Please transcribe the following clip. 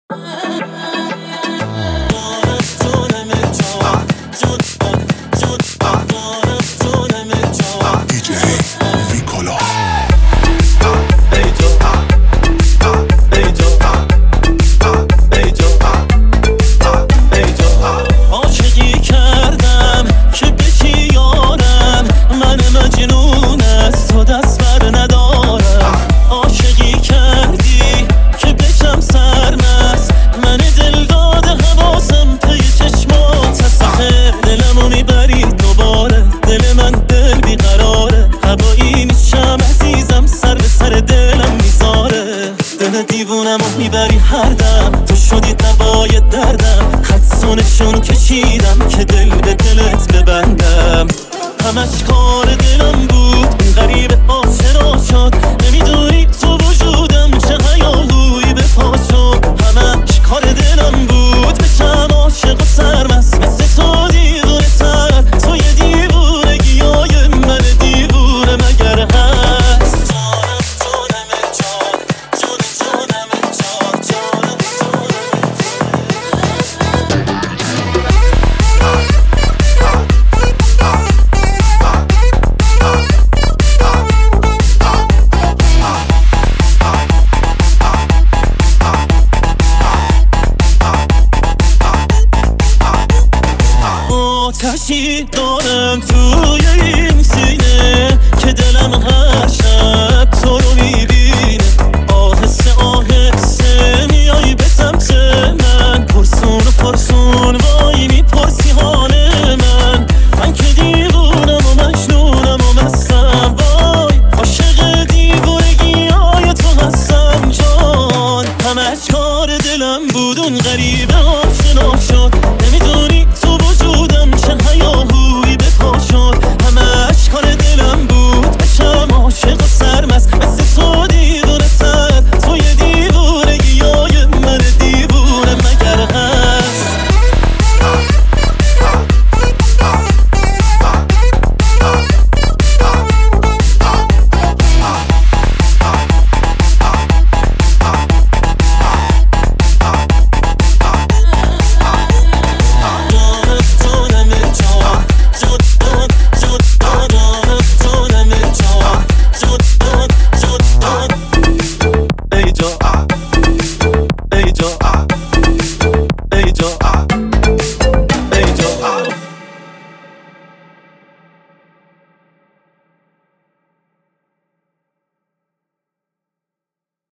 دیوونمو میبری هر دم، تو شدی دوای دردم. خدسونشون کشیدم که دل به دلت ببندم. همش کار دلم بود، این غریب آشنا شد. نمیدونی تو وجودم چه هیاهویی به پا شد. همش کار دلم بود، بشم عاشق و سرمست مثل تو دیوونه تر. تو یه دیوونگیای من دیوونه مگر هست؟ آتشی دارم توی این سینه که دلم هر شب تو رو میبینه. آهسته آهسته میای به سمت من، پرسون و پرسون وای میپرسی حال من که دیوونم و مجنونم و مستم. وای عاشق دیوونگی های تو هستم جان. همش کار دلم بود، اون غریبه آشنا شد. نمیدونی تو وجودم چه حیاهویی